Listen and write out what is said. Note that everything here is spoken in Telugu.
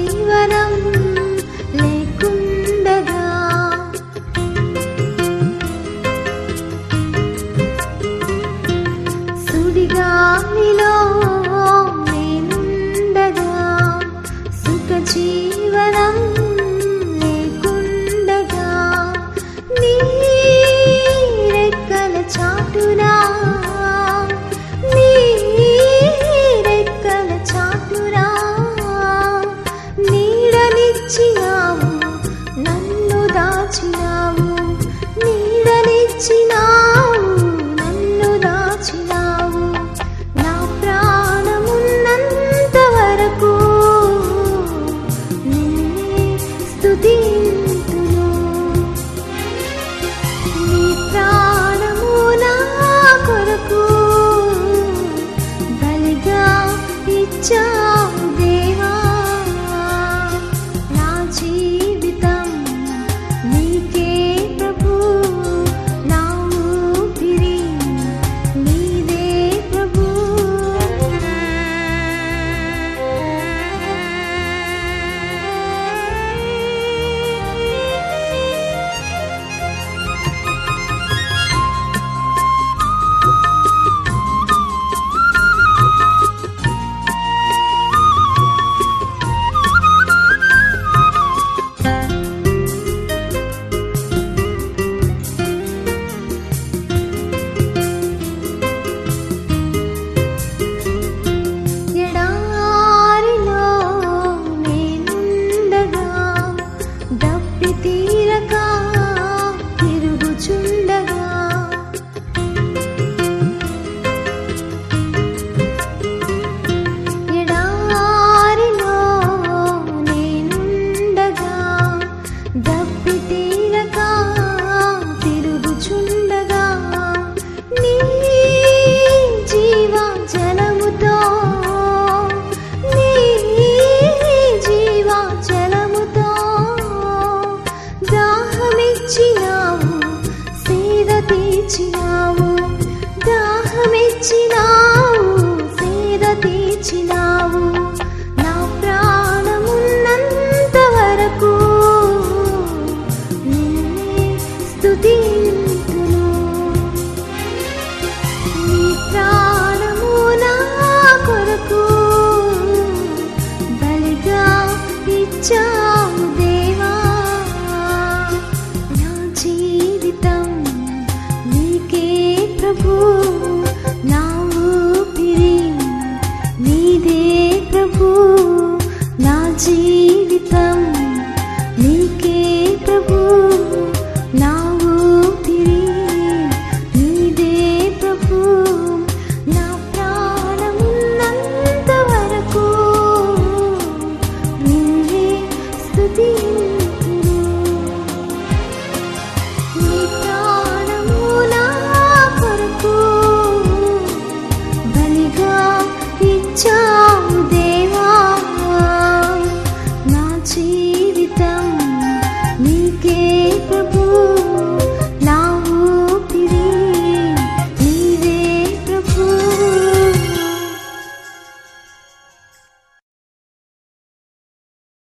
జీవనం లేకుండగా సుడిగాలిలో నేనుండగా సుఖ జీవనం లేకుండగా నీ రెక్కల చాటునా నీడనిచ్చినావు నన్ను దాచినావు నీడనిచ్చినావు నన్ను దాచినావు నా ప్రాణమున్నంత వరకు నిన్నే స్తుతింతును నీ ప్రాణము నా కొరకు బలిగా ఇచ్చావు దేవా నా జీవితం నీకే ప్రభు నా ఊపిరి నీదే ప్రభు ఎడారిలో నేనుండగా దప్పి తీరక తిరుగుచుండగా ఎడారిలో నేనుండగా దప్పి తీరక తిరుగుచుండగా నీ జీవ జలముతో నీ జీవ జలముతో దాహమిచ్చినావు సేద తీర్చినావు దాహమిచ్చినావు సేద తీర్చినావు నా ప్రాణమున్నంత వరకు నిన్నే స్తుతింతును నీ ప్రాణము నా కొరకు బలిగా ఇచ్చా